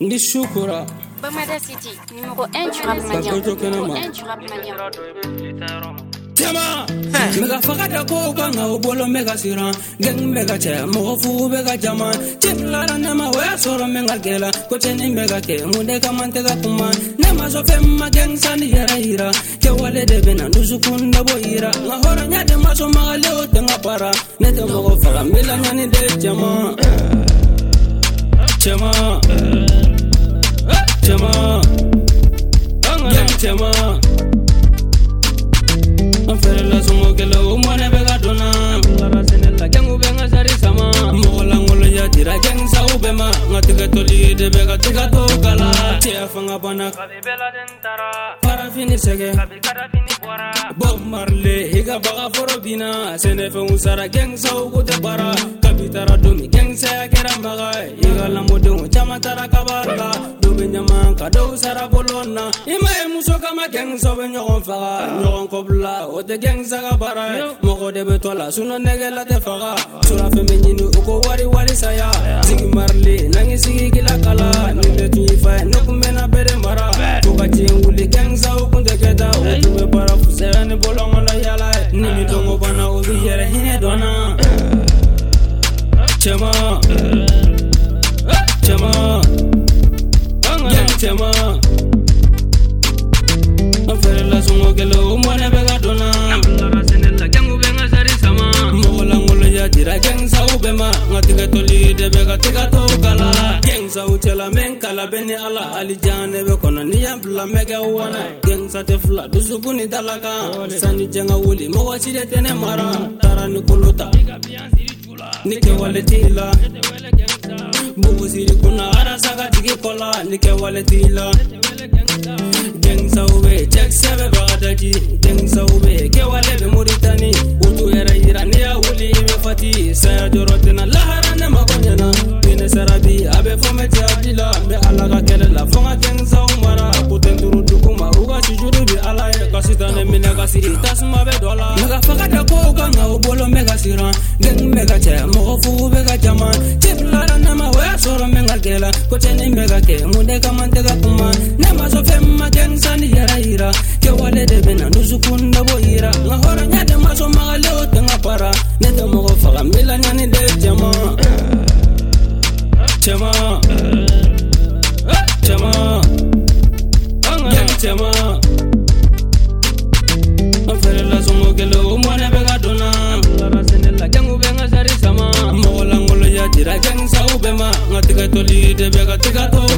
Ndishukura Bamada City, numéro 1 du rap malien. Numéro 1 du rap malien. Tema mega fakata ko kanga obolo mega siran geng mega che mo fu mega jama chiplara nama wa soro mega gela ko teni mega ke munde kamante ga kuma nama so femma geng sani yara ira ke wale de bena nusukunda boira ngahora nyade maso magale o tenga para nete mo fala mila nyani de jama chema chema geng chema Fere la sumo ke lo umane bega dona lara senela kengu benga sari sama mola ngolo ya tira geng sa ubema ngatiga toli de bega tiga to kala tia fanga bana kabela dentara para fini sege kabikara fini bora Bob Marley higa baga forobina sene fe usara geng sa ugo te bara kabitara domi geng sa kera maga higa la modon chama tara kabala dobe nyama ka do usara bolona ima muso kama geng sa be nyon faga nyon kobla de gang saga bara moko de betola suno negela te faga sura femenini uko wari saya sigi marli nangi sigi gila kala ninde tuifa nokumena bere mara tuka jinguli gang sa ukunde keda utume para fusene bolongo la yala nini dongo bana ubi yere hine dona chema chema gang chema afere la sumo gelo umane bega dona lara senela kengu benga sari sama mola ngolo ya tira geng sa ubema ngatiga toli de bega tiga to kala geng sa uchela men kala beni ala ali jane be kono ni yambla mega wana geng sa te fla dusukuni dalaka sani jenga wuli mo wachide tene mara tara ni kuluta nike wale tila bugu siri kuna ara saga digi kola nike wale tila geng sa ube check sebe bagadaji geng sa ube ke wale be muritani utu era irani ya wuli be fati saya jorotina lahara ne makonyana bine sarabi abe fome jabila be alaga kelela fonga geng sa umara kutenduru dukuma uga chijuru bi alaye kasitane mina kasiri tasma be dola mega fakata ko kanga obolo mega siran geng mega che mo fu mega jama chiplara nama wa soro mega gela ko teni mega ke munde kamante ga kuma nema so femma geng sani yara ira ke wale de bena nusukunda boira ngahora nyade maso magale o tenga para nete mo faga mila nyani de jama chema chema geng chema afere la sumo gelo umane bega dona lara senela kengu benga sari sama mola ngolo ya tira geng sa ubema ngatiga toli de bega tiga to